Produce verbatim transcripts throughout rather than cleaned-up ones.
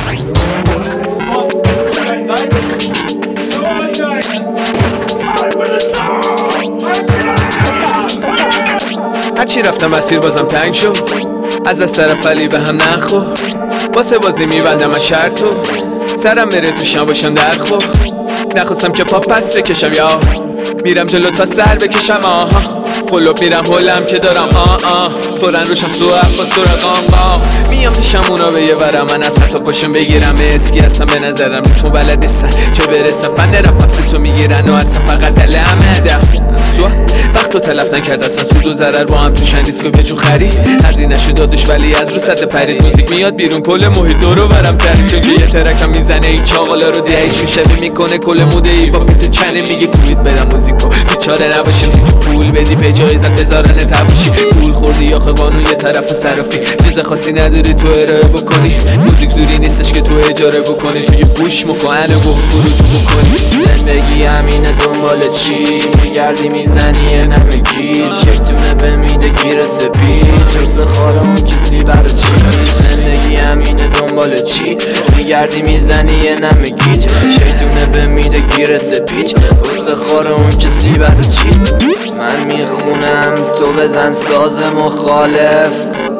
هرچی رفتم مسیر بازم تنگ شد، از از طرف علی به هم نخور. واسه بازی میبندم از شرطو، سرم بره توشم باشم در خور. نخواستم که پا پس بکشم یا میرم جلو تا سر بکشم آها. قلوب میرم هلم که دارم آه آه فورن روشم سو با سرقام آه. میام پیشم اونا به یه برم، من از حتی پاشم بگیرم اسکی هستم به نظرم ریتمو بلدستن چه برسم فن رپ پپسیسو میگیرن و اصلا فقط دل امده سو وقتو تلف نکرد اصلا سود و ضرر با هم توشن ریسکو به جو خرید هزینه شو دادش ولی از رو سطح پرید. موزیک میاد بیرون کل محیط دورو برم تریم چون که یه ترکم میزنه این چاقالا رو دهیشون شبیه میکنه کل موده ای با بیت چنه میگه کوید بدم موزیکو بیچاره نباشیم پول بدی به جایزت بذارن تباشی. پول خوردی یا قانون یه طرف صرافی چیز خاصی نداری تو ارائه بکنی. موزیک زوری نیستش که تو اجاره بکنی توی گوش مکانه و فرو تو بکنی. زندگی همینه دنبال چی میگردی میزنی یه نمیگی شکتونه به میده گیر سپید چرس خارمون کسی برا چی. زندگی همینه دنبال چی میگردی میزنی یه نمیگی شکتونه به میده گیر سپید چرس خارمون کسی برا چی. من میخونم تو بزن ساز مخالف،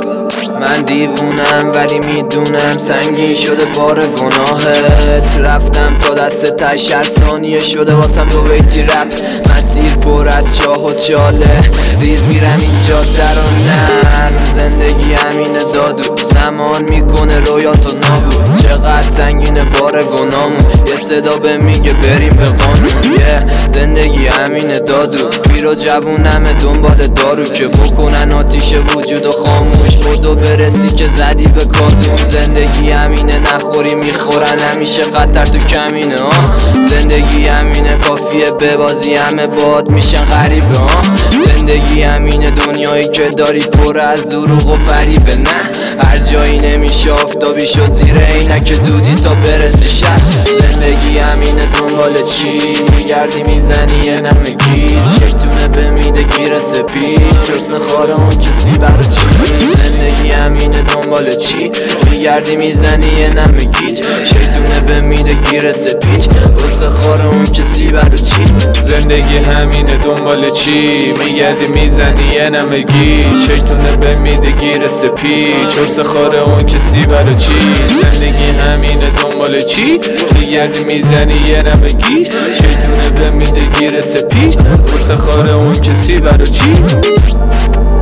من دیوونم ولی میدونم سنگین شده بار گناهت. رفتم تا دست تش هر ثانیه شده واسم دو بیتی رپ. مسیر پر از چاه و چاله ریز میرم اینجا در و نرم. زندگی همینه دادو زمان میکنه رویاتو نابود. چقدر سنگینه بار گناهمون یه صدا به میگه بریم به قانون. yeah. زندگی همینه دادو پیر و جوونمه دنبال دارو که بکنن آتیش وجود و خاموش بدو برسی که زدی به کادون. زندگی همینه نخوری میخورن همیشه خطر تو کمینه آه. زندگی همینه کافیه ببازی همه باد میشن غریبه آه. زندگی همینه دنیایی که داری پر از دروغ و فریبه نه هر جایی نمیشه آفتابی شد زیر عینک دودی تا برسی شهر. زندگی همینه دنبال چی میگردی میزنی یه نمیگی شکتونه به میده گیر سپید چرس خارمون کسی برا چی. زندگی همینه دنبال چی میگردی میزنی یه نمیگیج شیطونه به میده گیر سپیچ روز خار اون کسی برا چی. زندگی همینه دنبال چی میگردی میزنی یه نمیگیج شیطونه به میده گیر سپیچ روز خار اون کسی برا چی. زندگی همینه دنبال چی میگردی میزنی یه نمیگیج شیطونه به میده گیر سپیچ روز خار اون کسی برا چی.